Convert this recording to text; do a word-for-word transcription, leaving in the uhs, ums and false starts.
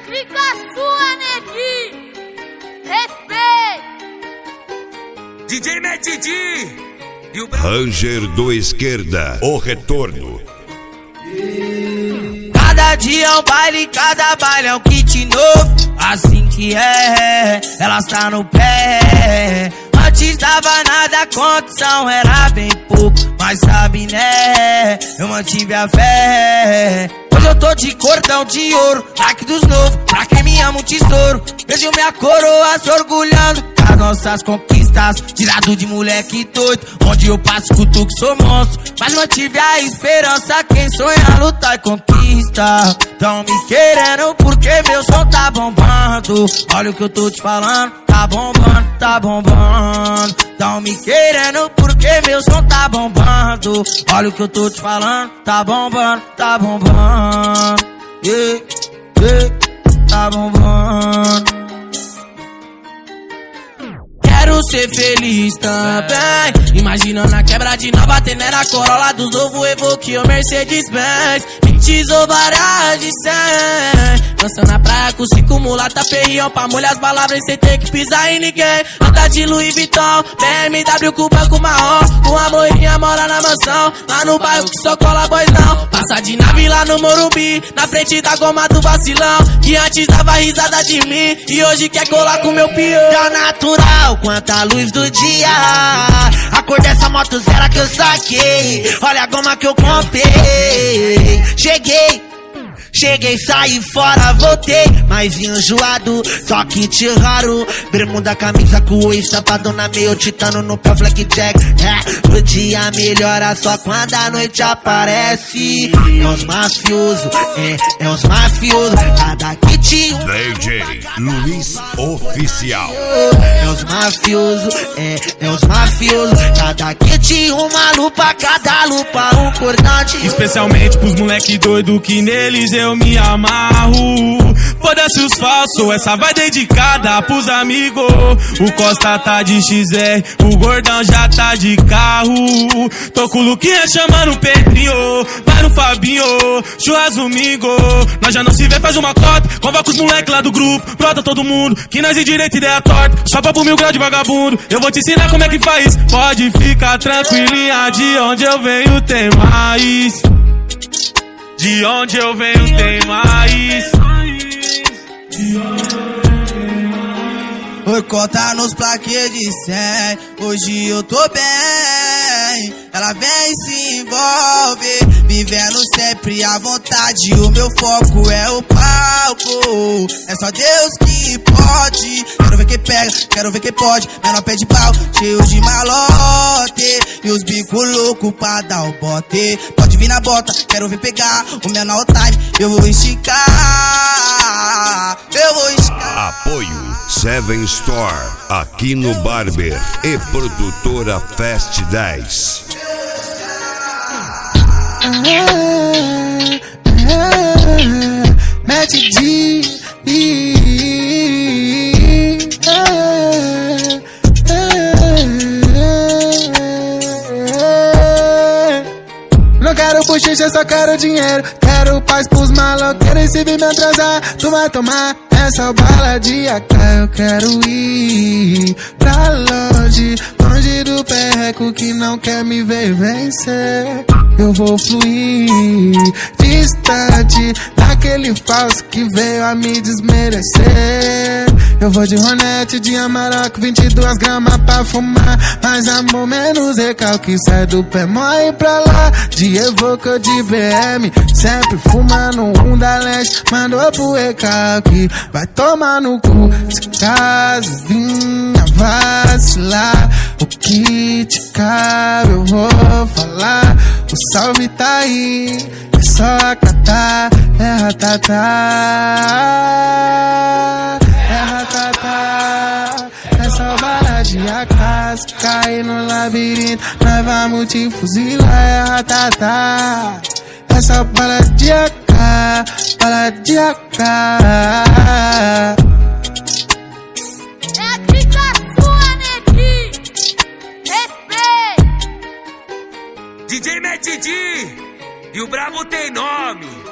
clica sua, neguinho. Respeito. D J Mad Didi e o Ranger do Esquerda, o retorno. Cada dia é um baile, cada baile é um kit novo. Assim que é, elas tá no pé. Antes dava nada, a condição era bem pouco, mas sabe né, eu mantive a fé. Hoje eu tô de cordão de ouro, like dos novos, pra quem me ama um tesouro. Vejo minha coroa se orgulhando das nossas conquistas, tirado de moleque doido, onde eu passo escuto que sou monstro. Mas mantive a esperança, quem sonha lutar e conquista. Tão me querendo porque meu som tá bombando. Olha o que eu tô te falando, tá bombando, tá bombando. Tão me querendo porque meu som tá bombando. Olha o que eu tô te falando, tá bombando, tá bombando. Yeah, yeah, tá bombando. Quero ser feliz também, imaginando a quebra de nova, Tenera, Corolla dos novo Evoque ou Mercedes-Benz. Pintes ou varas de cem, dançando na praia com cinco mulata, ferrião pra molhar as palavras sem ter que pisar em ninguém. Anda de Louis Vuitton, B M W com banco marrom, com a moirinha mora na mansão, lá no bairro que só cola boizão. Passa de nave lá no Morumbi, na frente da goma do vacilão, que antes dava risada de mim e hoje quer colar com meu pior. Tá natural quanta luz do dia, a cor dessa moto zero que eu saquei. Olha a goma que eu comprei. Cheguei, cheguei, saí fora, voltei, mas vim enjoado, só kit raro. Bermuda, camisa com o estapadona, meio titano no pé, blackjack. É, o dia melhora só quando a noite aparece. É os mafiosos, é, é os mafiosos, cada kit um. D J Luiz Oficial. É os mafiosos, é, é os mafiosos, cada kit uma lupa, cada lupa um cordante. Especialmente pros moleque doido que neles eu me amarro. Foda-se os falsos, essa vai dedicada pros amigos. O Costa tá de X R, o Gordão já tá de carro. Tô com o Luquinha chamando o Pedrinho, vai no Fabinho, churras domingo. Nós já não se vê, faz uma cota, convoca os moleque lá do grupo, brota todo mundo, que nós é direita e ideia torta. Só papo mil grau de vagabundo, eu vou te ensinar como é que faz. Pode ficar tranquilinha, de onde eu venho tem mais. De onde eu venho tem mais. Oi, conta nos plaquês de cem, hoje eu tô bem. Ela vem e se envolve, vivendo sempre à vontade. O meu foco é o palco, é só Deus que pode. Quero ver quem pega, quero ver quem pode. Menor pé de pau, cheio de malote, e os bicos loucos pra dar o bote. Pode vir na bota, quero ver pegar o menor time. Eu vou esticar, eu vou esticar. Apoio Seven Store, aqui no Barber, e produtora Fast dez. Mad D Não quero bochecha, só quero dinheiro. Quero paz pros maloqueiros, e se vir me atrasar, tu vai tomar essa bala de A K. Eu quero ir pra longe, longe do perreco que não quer me ver vencer. Eu vou fluir distante daquele falso que veio a me desmerecer. Eu vou de Ronete, de Amarok, vinte e duas gramas pra fumar. Mais amor, menos recalque, sai do pé, morre pra lá. De Evoque ou de B M, sempre fumando um da leste. Mandou pro recalque, vai tomar no cu. Se caso vinha vacilar, o que te cabe eu vou falar. O salve tá aí, é só acatar. É ratatá, é ratatá. É só bala de A K, se cair no labirinto nós vamos te fuzilar. É ratatá, é só bala de A K, bala de A K. É a clica sua, neguinho. Respeito. D J Mad Didi e o Brabo tem nome.